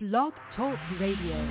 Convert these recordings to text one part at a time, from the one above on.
Blog Talk Radio.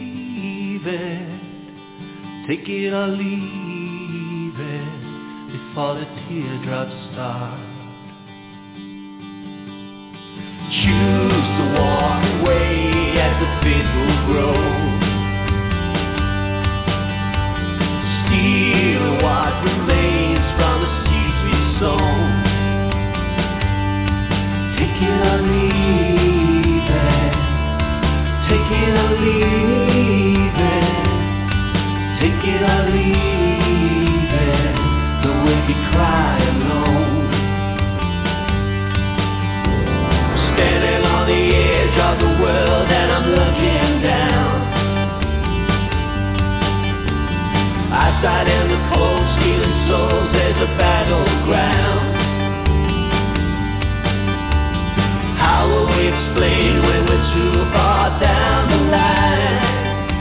Take it or leave it. before the teardrops start. Choose to walk away as the faith will grow. Steal what remains from the seeds we sown. Take it or leave it. Take it or leave it. Take it or leave it. Don't make me cry alone. Standing on the edge of the world and I'm looking down. Outside in the cold, stealing souls, there's a battleground. How will we explain when we're too far down the line?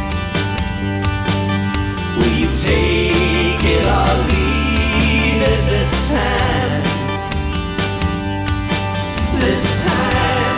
Will you take it or leave it this time? This time.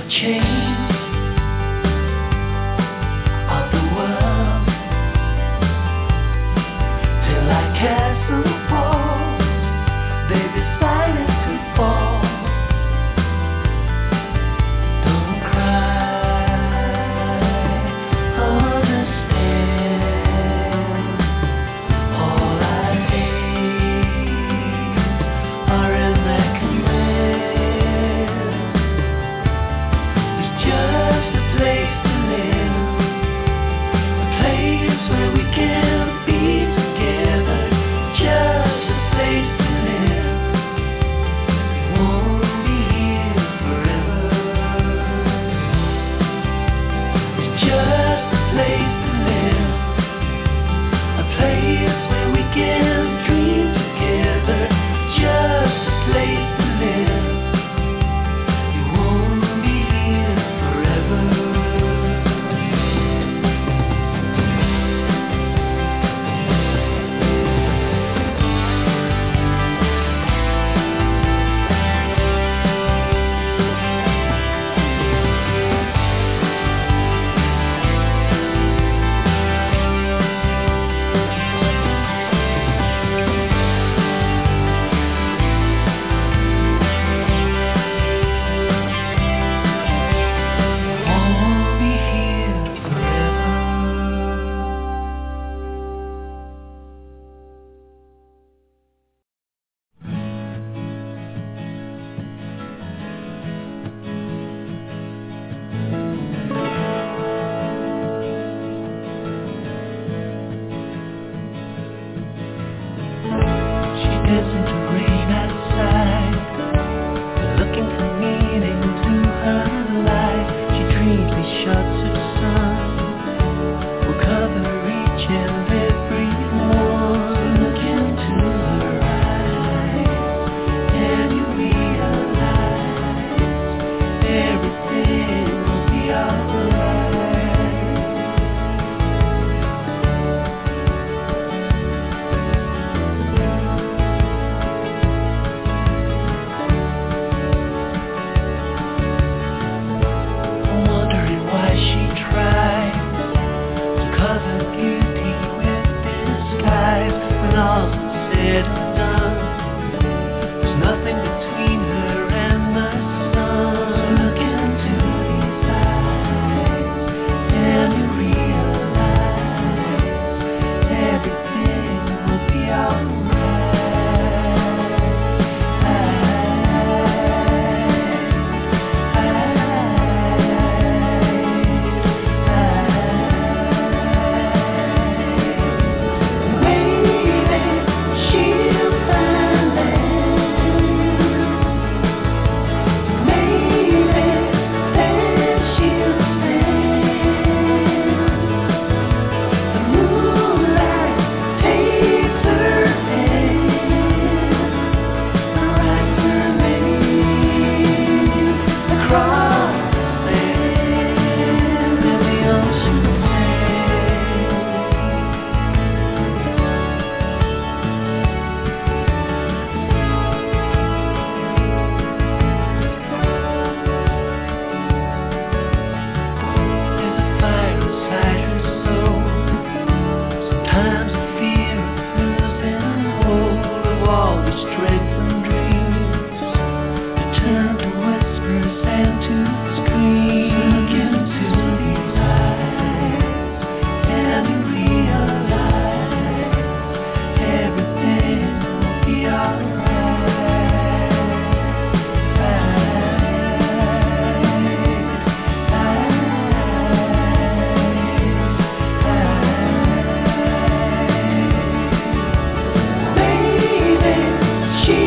She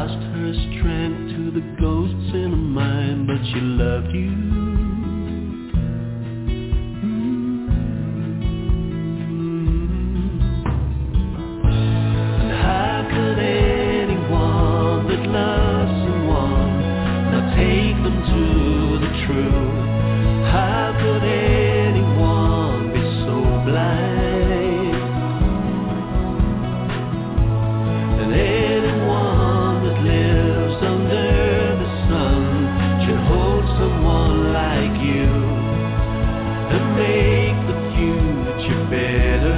lost her strength to the ghosts in her mind, but she loved you. And how could anyone that loves someone not take them to the truth? How could anyone be so blind? And anyone that lives under the sun should hold someone like you and make the future better.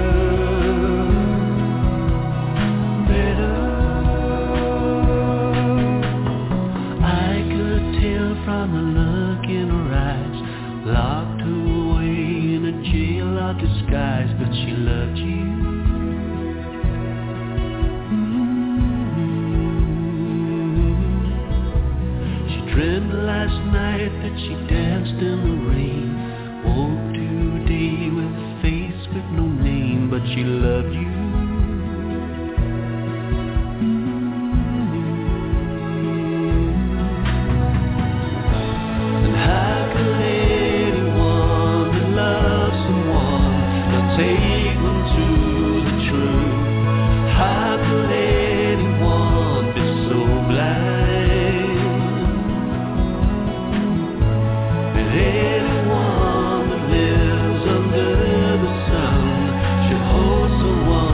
Better. I could tell from the look in her eyes, locked away in a jail of disguise, but she loved you. She dreamed last night that she danced in the rain, woke today with a face with no name, but she loved you. And how could anyone that loves someone not take them to the truth? How could anyone be so blind? That anyone that lives under the sun should hold someone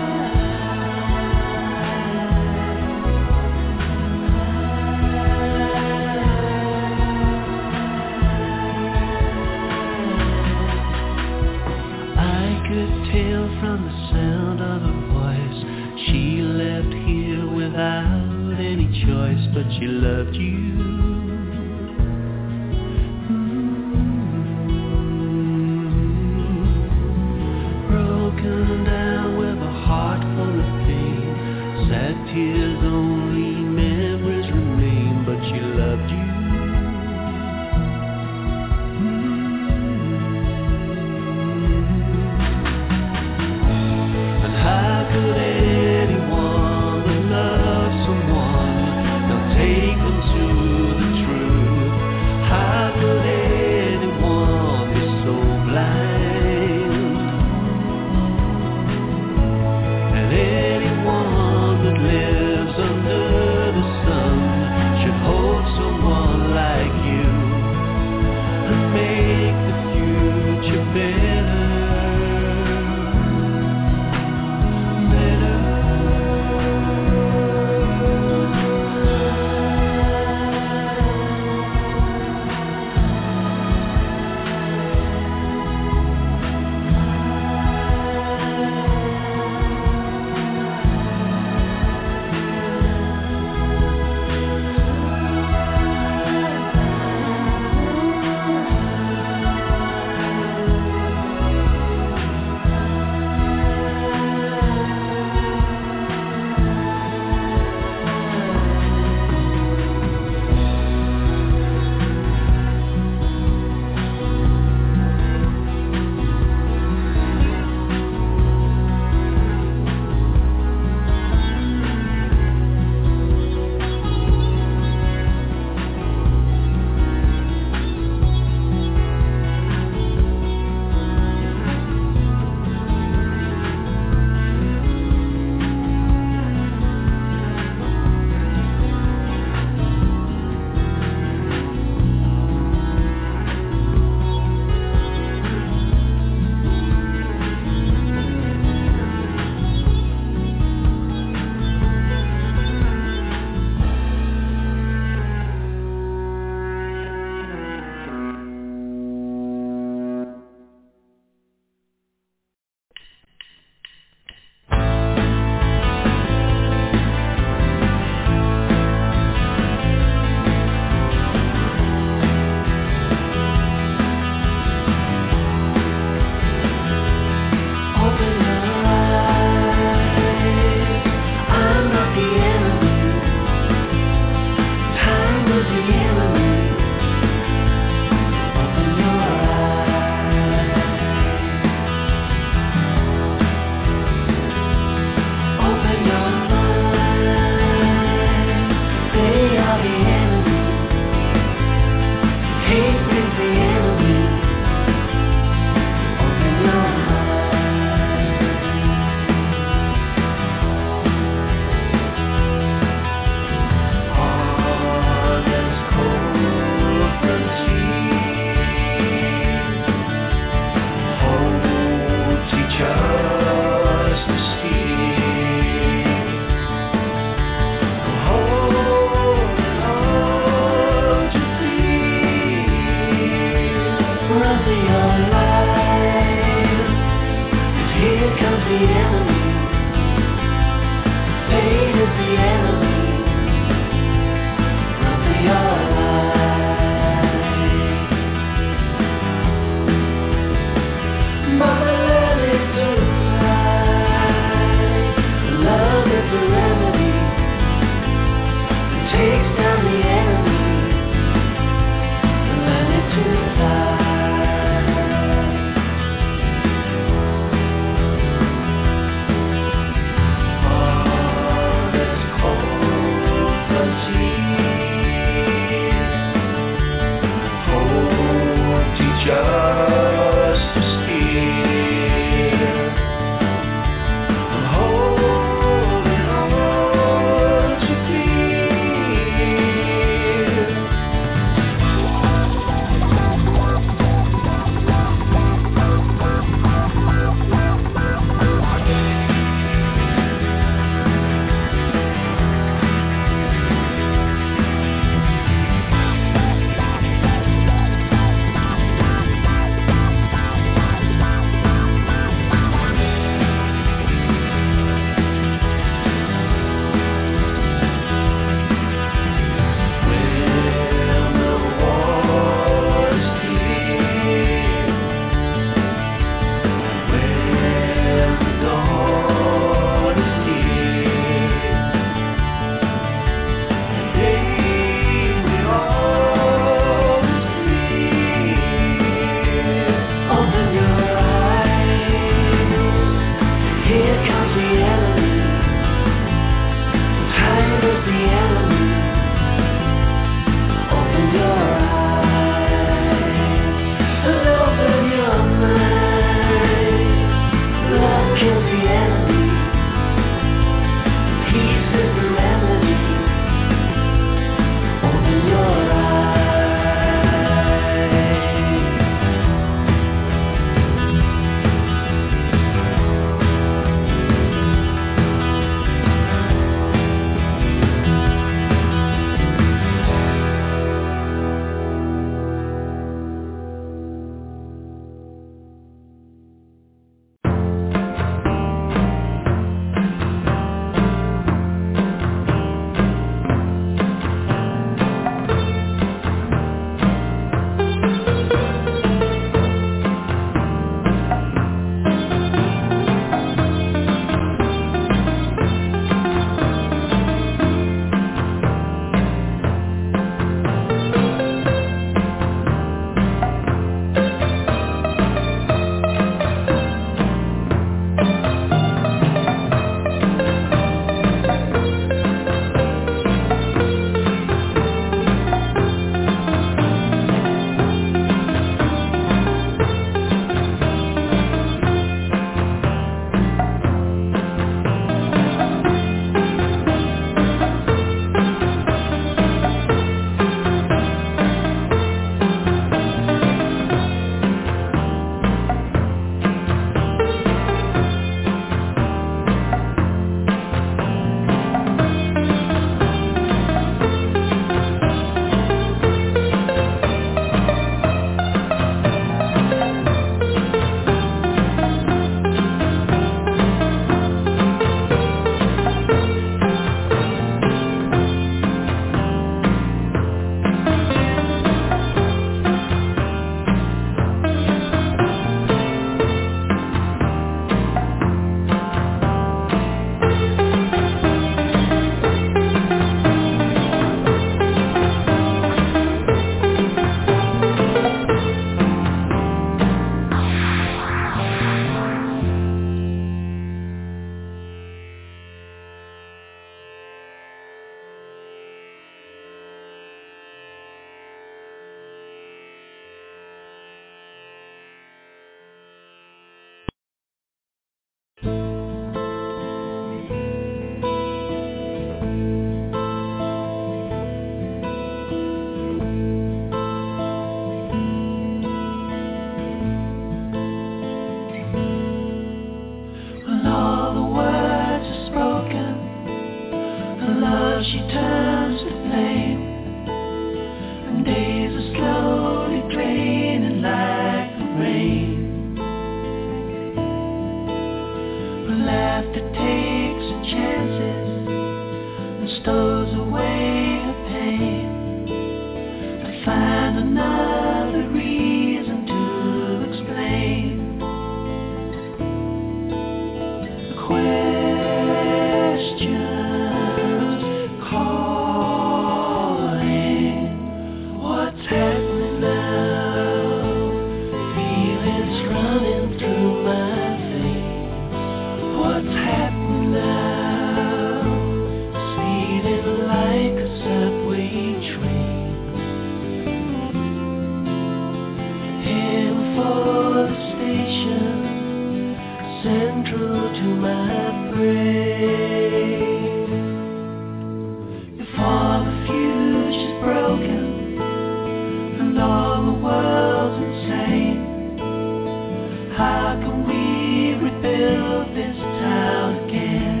to my brain. If all the future's broken and all the world's insane, how can we rebuild this town again?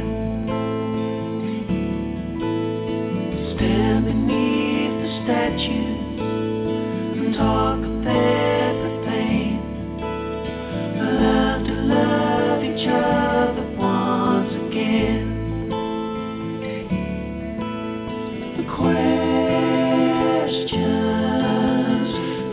Stand beneath the statues and talk of every pain. Learn to love each other once again. The questions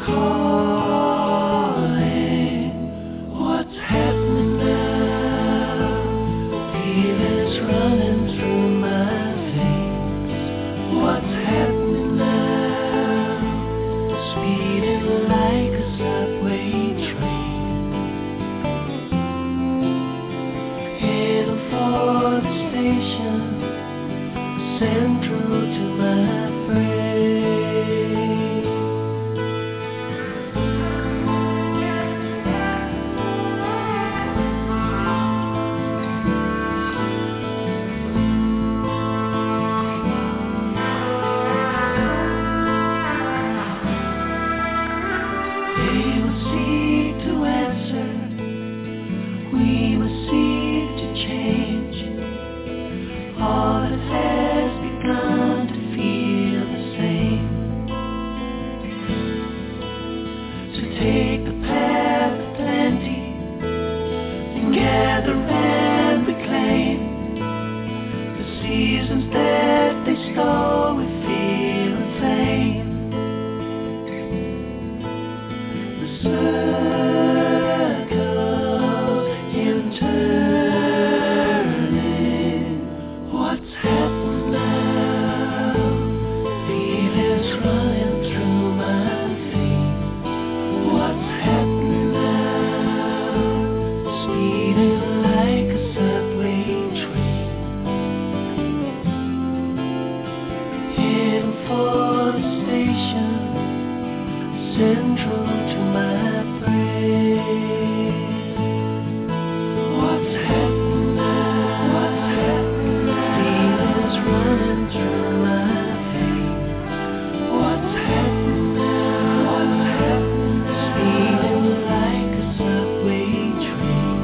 calling. What's happening now? Feelings running through my veins. What's happening now? Speeding like a subway train. Heading for the station, central to my brain. They will seek to answer, we must seek to change. All that has begun to feel the same. So take the path of plenty and gather and reclaim the seasons that they stole. We feel the same. The circles in turning. What's happening now? Feelings running through my veins. What's happening now? Speeding like a subway train. Heading for the station, central to my brain. What's happening now? What's happening now? Feelings running through my veins. What's happening now? What's happening now? Speeding like a subway train.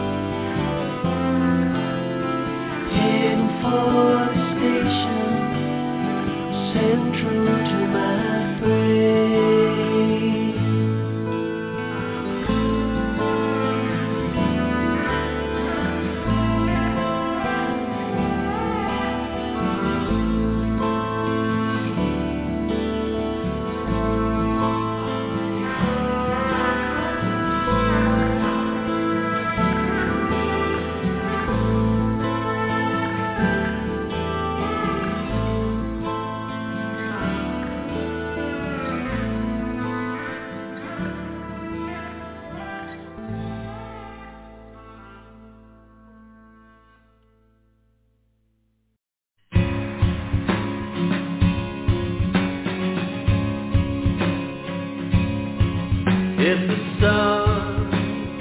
Heading for the station, central to my brain. It's the sun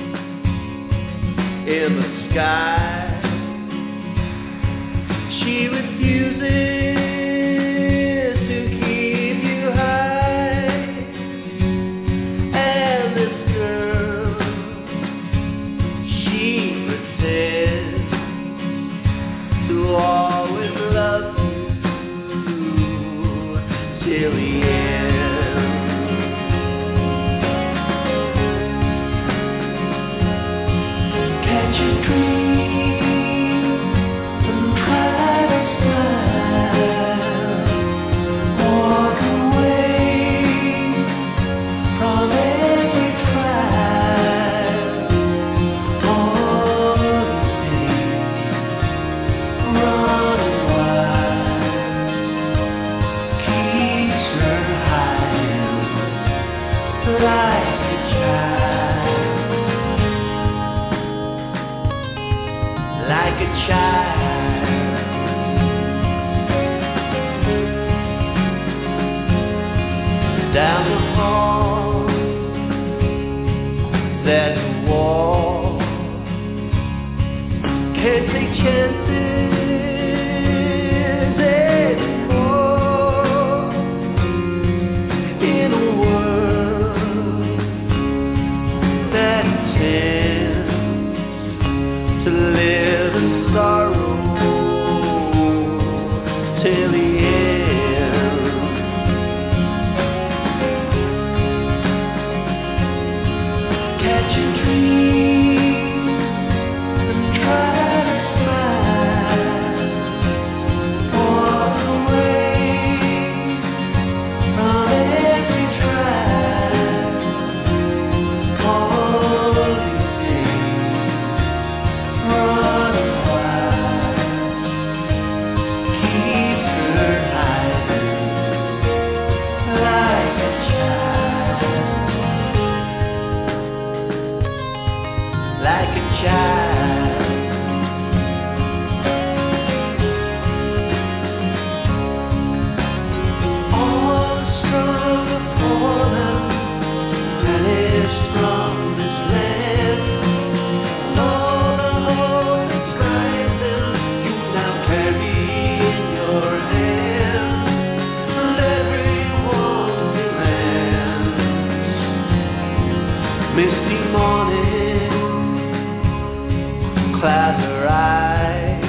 in the sky. She refuses to keep you high. And this girl, she persists to always love you till the end. Catch a dream and try to smile. Walk away from every trial. All these days running wild keeps her hiding like a child. Like a child. Down the hall, there's a wall. like a child. All strong upon him, vanished from this land. All the hope is rising, you now carry in your hand. And everyone demands. Misty morning, clouds arise,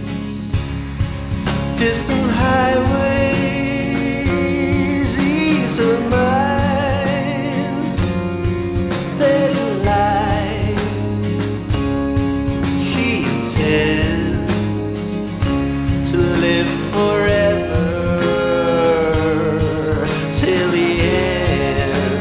distant highways ease the mind, steady light, she intends to live forever till the end.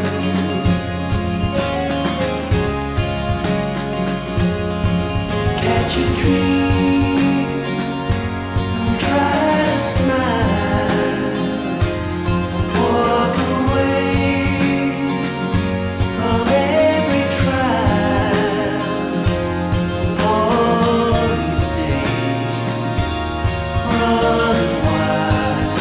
Catch a dream and try to smile. Walk away from every trial. All these days run wild.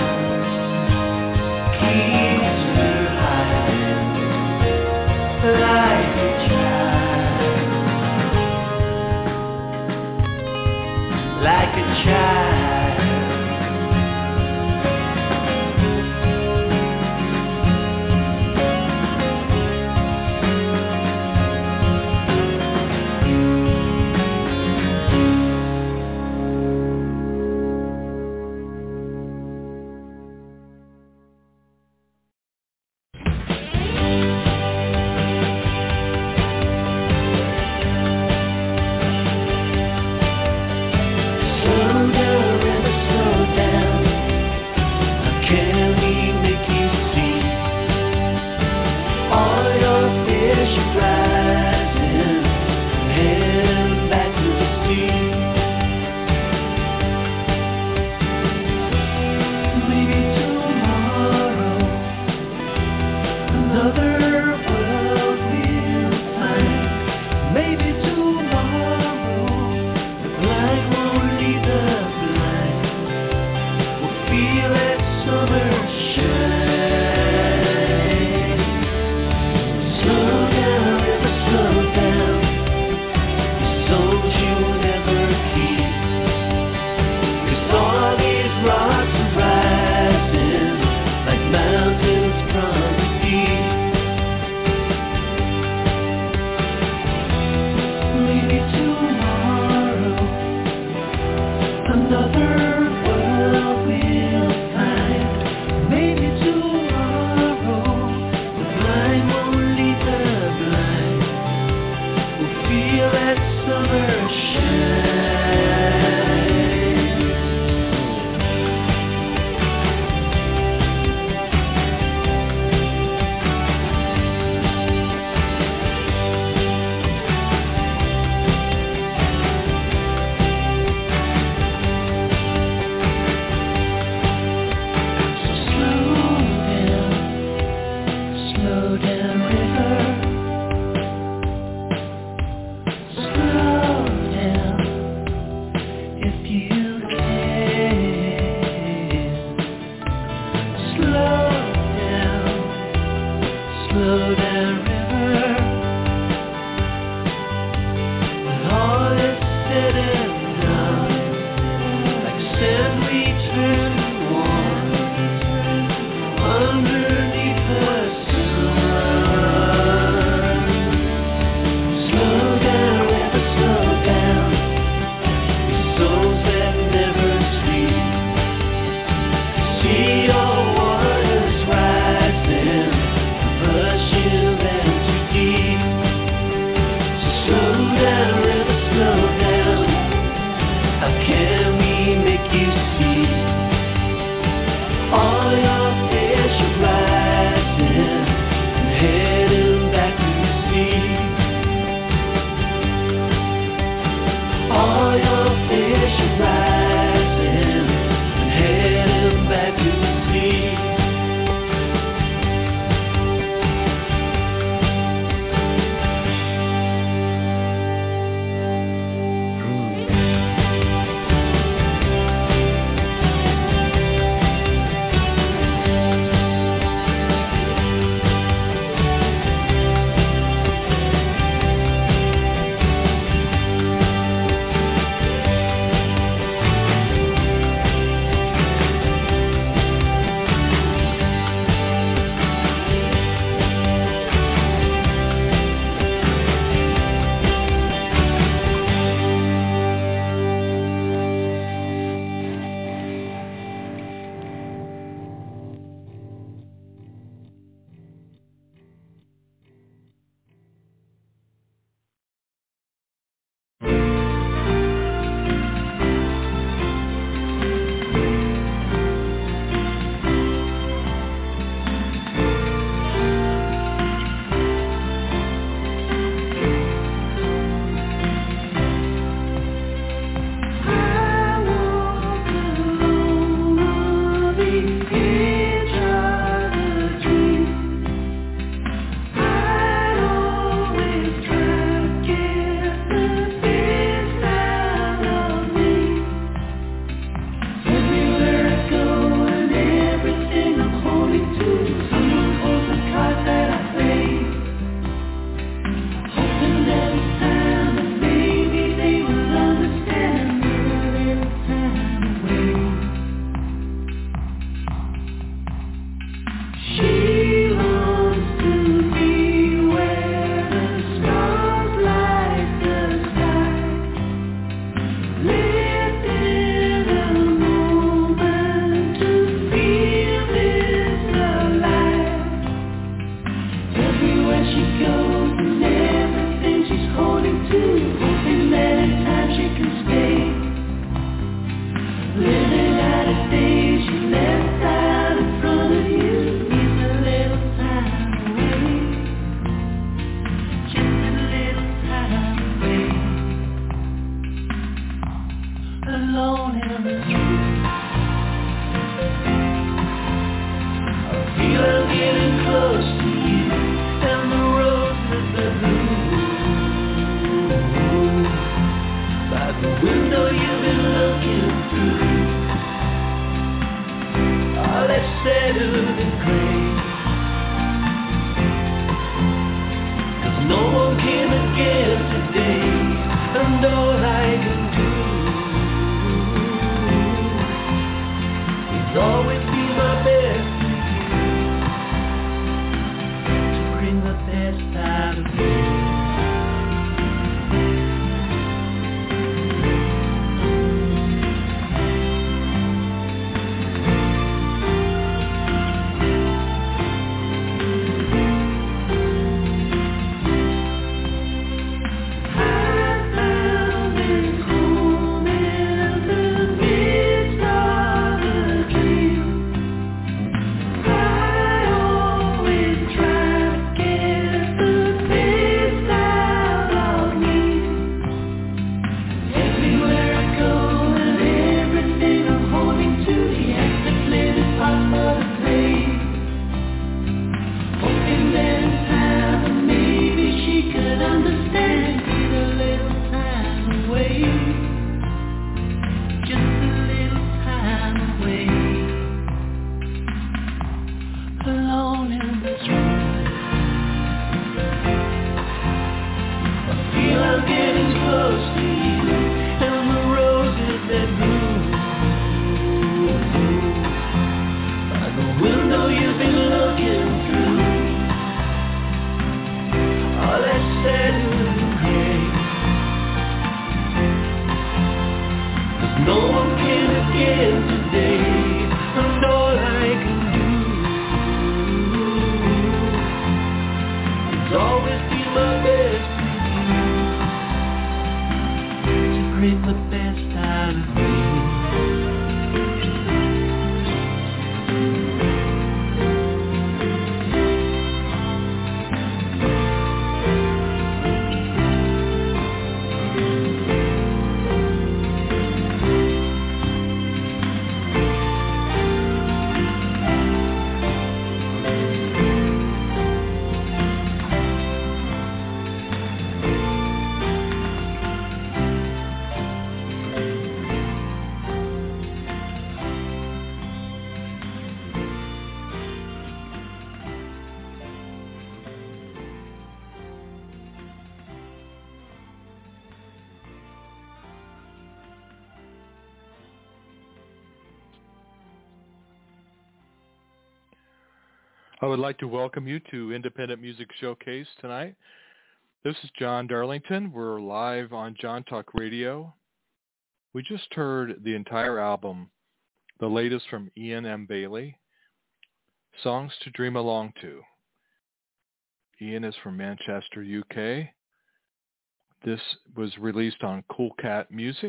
Keeps her hiding like a child. Like a child. Slow down, river, slow down. Can we make you see all your fish are rising, heading back to the sea? Maybe tomorrow another world will find. Maybe tomorrow the blind won't lead the blind. We'll feel that summer shine. Slow down, river, slow down. The souls you never keep. 'Cause all these rocks are rising like mountains from the deep. Maybe tomorrow another world will find. Maybe tomorrow the blind won't lead the blind. We'll feel that summer shine. So slow down, river. Slow down if you can. Slow down, river. When all is said and done, like sand we turn warm underneath the sun. Slow down, river, slow down. These souls that never sleep. See your waters rising, rushing them too deep. she goes and everything she's holding to, hoping that in time she can stay. Living out a day she left out in front of you, is a little time away. Just a little time away. Alone in the street. Feel I'm getting close to you, and the roses are blue. By the window you've been looking through, all that's settled and gray. 'Cause no one came again today, and all I can do is always be my best. Out of you. I would like to welcome you to Independent Music Showcase tonight. This is John Darlington. We're live on John Talk Radio. We just heard the entire album, the latest from Ian M. Bailey, Songs to Dream Along To. Ian is from Manchester, UK. This was released on Cool Cat Music.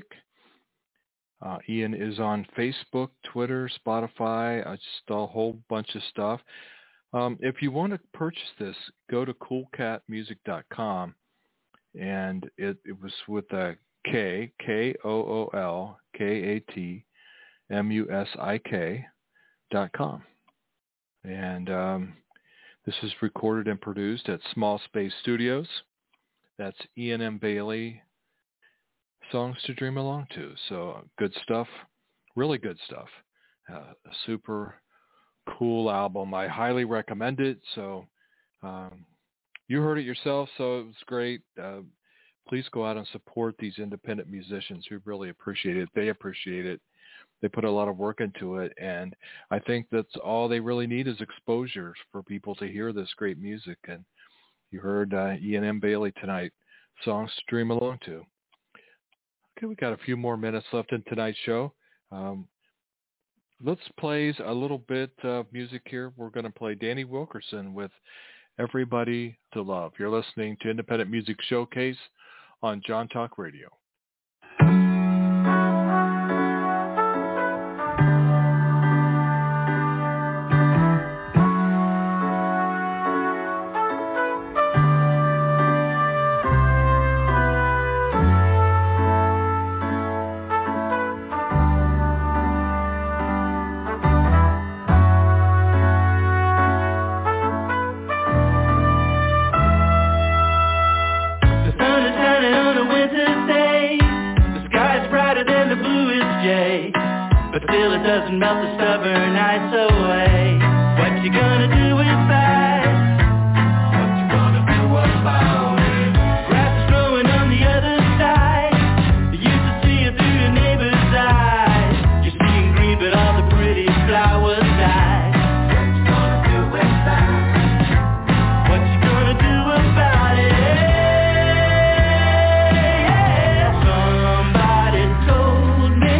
Ian is on Facebook, Twitter, Spotify, just a whole bunch of stuff. If you want to purchase this, go to coolcatmusic.com, and it was with a K, KOOLKATMUSIK.com. And this is recorded and produced at Small Space Studios. That's Ian M. Bailey, Songs to Dream Along To. So good stuff, really good stuff. Super cool album. I highly recommend it. So you heard it yourself, so it was great. Please go out and support these independent musicians. We really appreciate it. They appreciate it. They put a lot of work into it, and I think that's all they really need is exposure for people to hear this great music. And you heard Ian M. Bailey tonight, Songs to Dream Along To. Okay, we got a few more minutes left in tonight's show. Let's play a little bit of music here. We're going to play Danny Wilkerson with Everybody to Love. You're listening to Independent Music Showcase on John Talk Radio. But still it doesn't melt the stubborn ice away. What you gonna do about it? What you gonna do about it? Grass is growing on the other side. You used to see it through your neighbor's eyes. You're seeing green but all the pretty flowers died. What you gonna do about it? What you gonna do about it? Somebody told me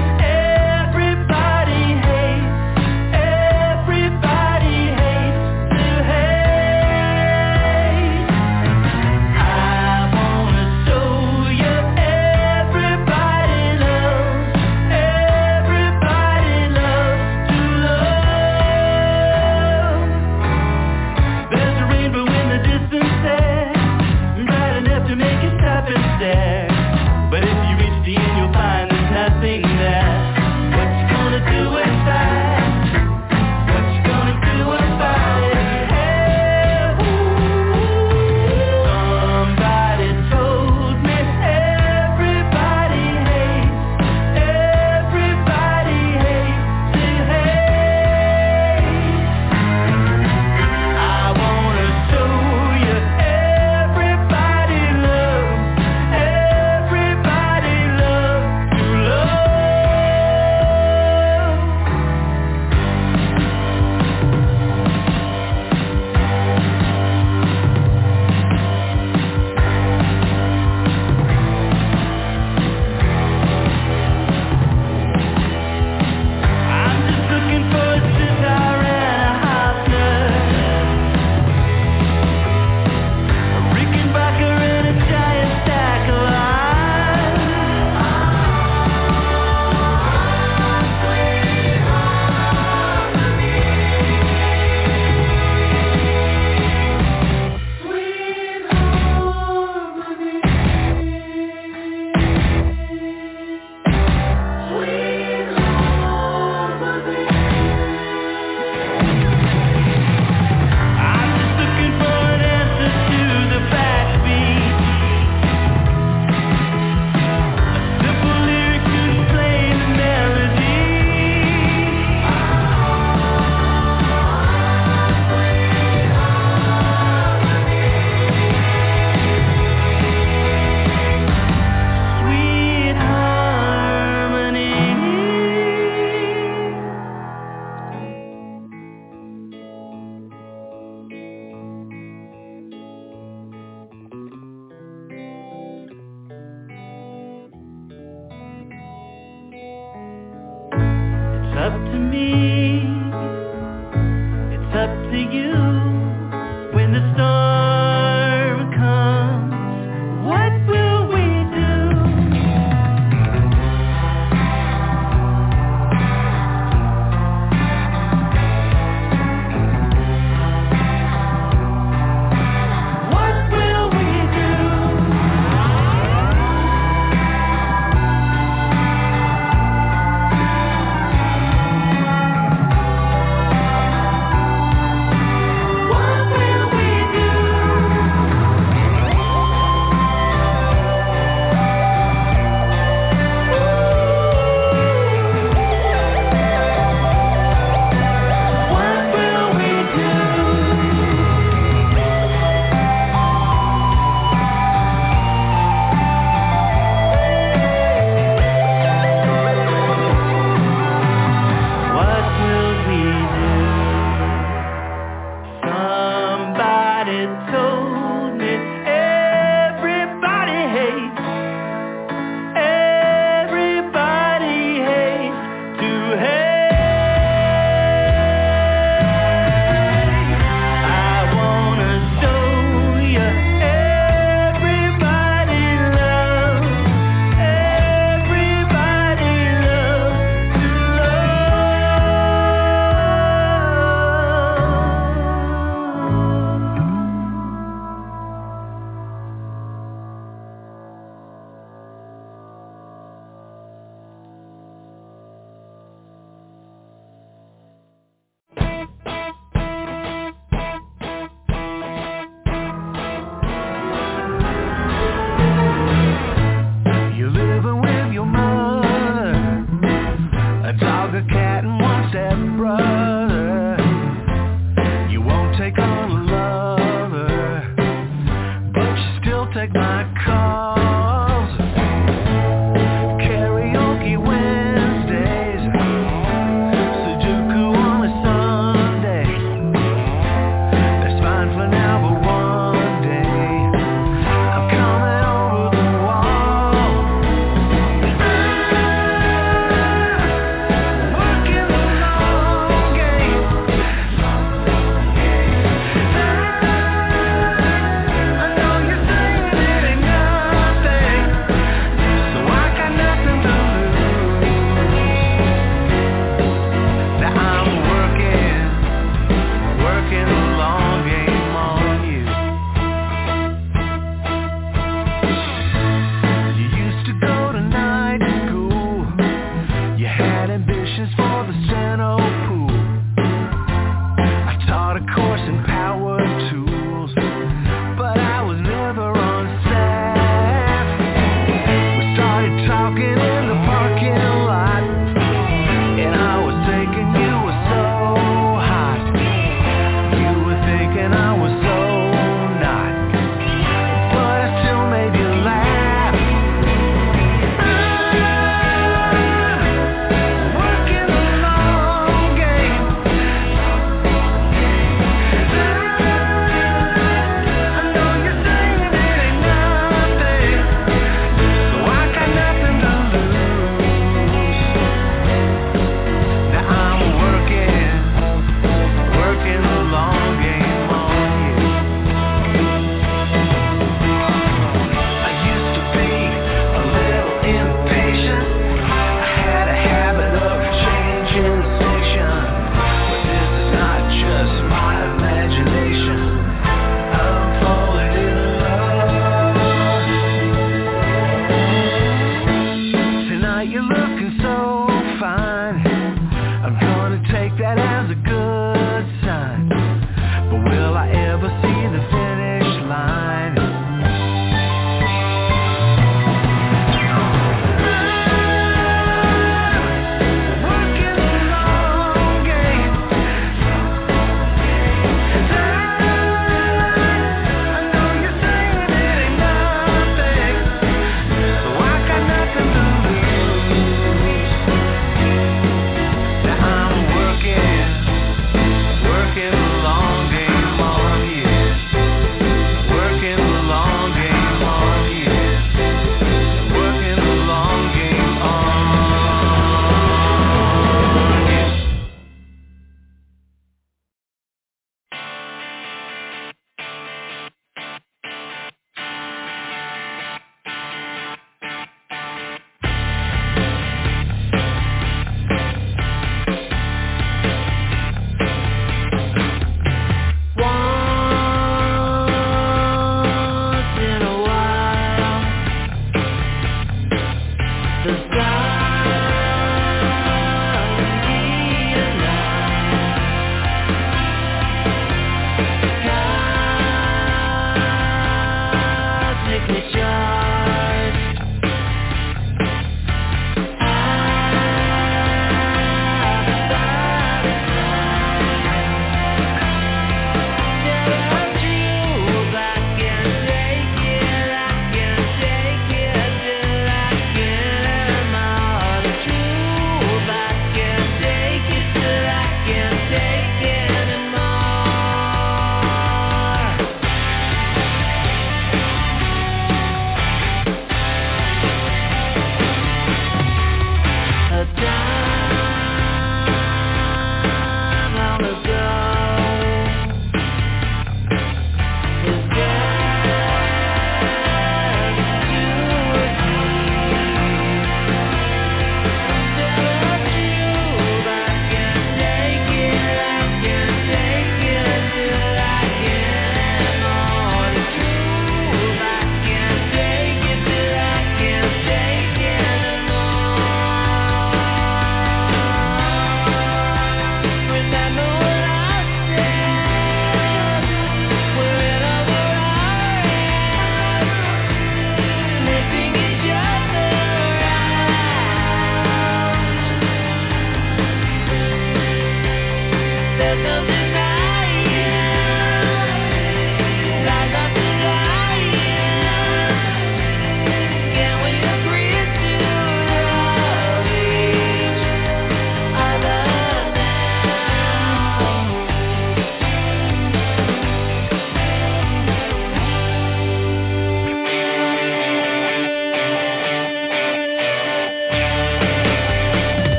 take my calls. Karaoke Wednesdays, Sudoku on a Sunday. That's fine for now, but one day I'm coming over the wall. Working the long game. I know you're saying it ain't nothing.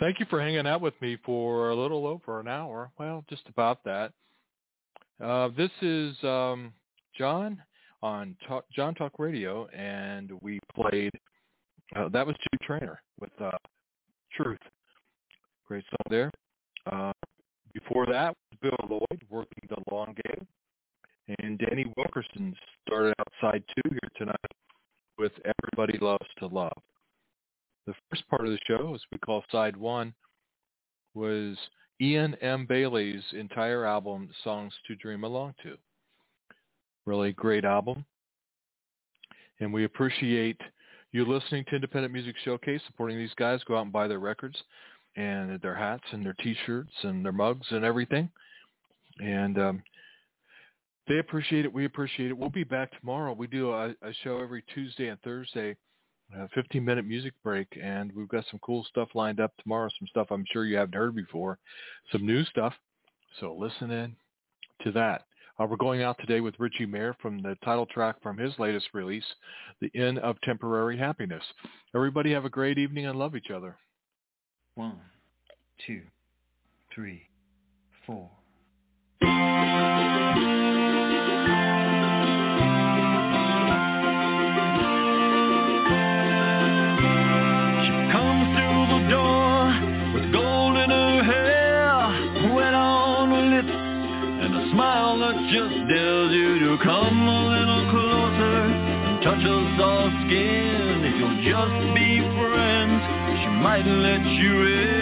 Thank you for hanging out with me for a little over an hour. Well, just about that. This is John on John Talk Radio, and we played, that was Jim Trainer with Truth. Great song there. Before that, Bill Lloyd, Working the Long Game. And Danny Wilkerson started out side 2 here tonight with Everybody Loves to Love. The first part of the show, as we call side 1, was Ian M. Bailey's entire album, Songs to Dream Along To. Really great album. And we appreciate you listening to Independent Music Showcase, supporting these guys. Go out and buy their records and their hats and their T-shirts and their mugs and everything. And they appreciate it. We appreciate it. We'll be back tomorrow. We do a show every Tuesday and Thursday, a 15-minute music break, and we've got some cool stuff lined up tomorrow, some stuff I'm sure you haven't heard before, some new stuff. So listen in to that. We're going out today with Richie Mayer from the title track from his latest release, The Inn of Temporary Happiness. Everybody have a great evening and love each other. 1, 2, 3, 4. Just dares you to come a little closer and touch her soft skin. If you'll just be friends, she might let you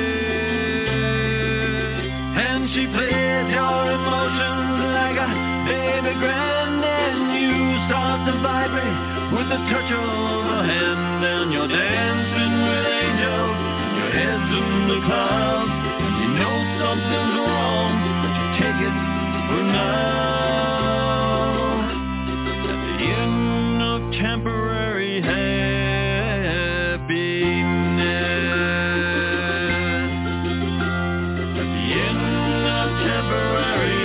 in. And she plays your emotions like a baby grand, and you start to vibrate with the touch of her hand. And you're dancing with angels, your head's in the clouds, and you know something's wrong, but you take it for now. Temporary happiness. At the end of temporary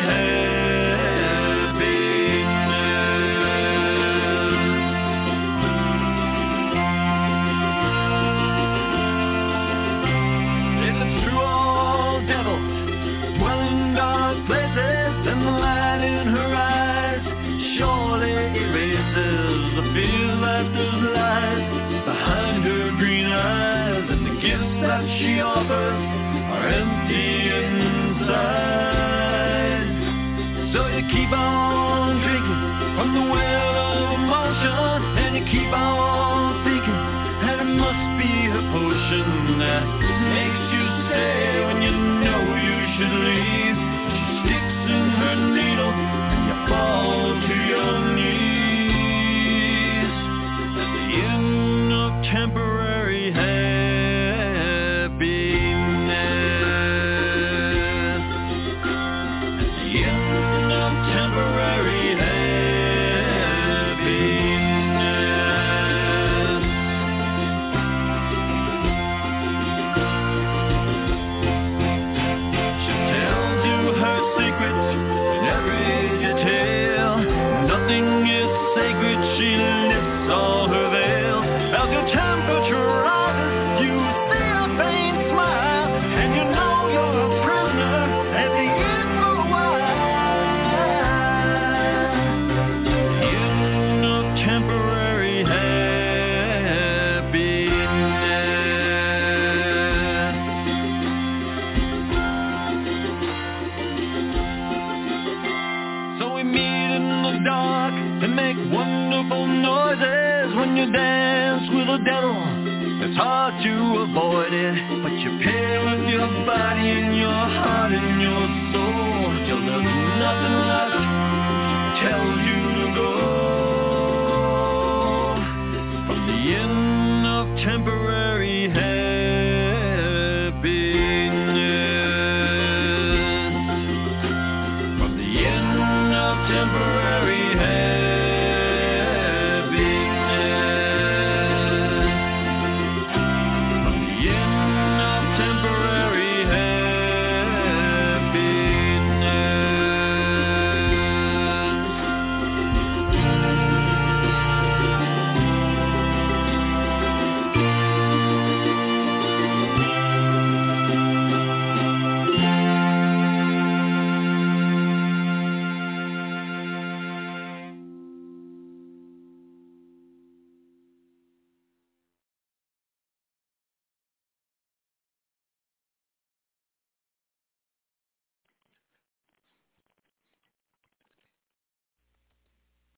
happiness. If it's true, all devils dwell in dark places, and the light in her eyes surely erases the fear that there's lies behind her green eyes, and the gifts that she offers are empty inside. So you keep on drinking from the well of emotion, and you keep on thinking that it must be a potion that makes you stay when you know you should leave. She sticks in her needle and you fall to your knees. At the end of temporary happiness. At the end of temporary happiness. She tells you her secrets in every detail. Nothing is sacred, she lifts all her veil. As your temperature rises, you see a faint smile, and you know you're a prisoner at the end of the wild. The end of temporary happiness. So we meet in the dark and make wonderful noises. When you dance with a devil, it's hard to avoid it, but you pair with your body and your heart and your soul till there's nothing left. She tells you to go. From the end of temporary happiness. From the end of temporary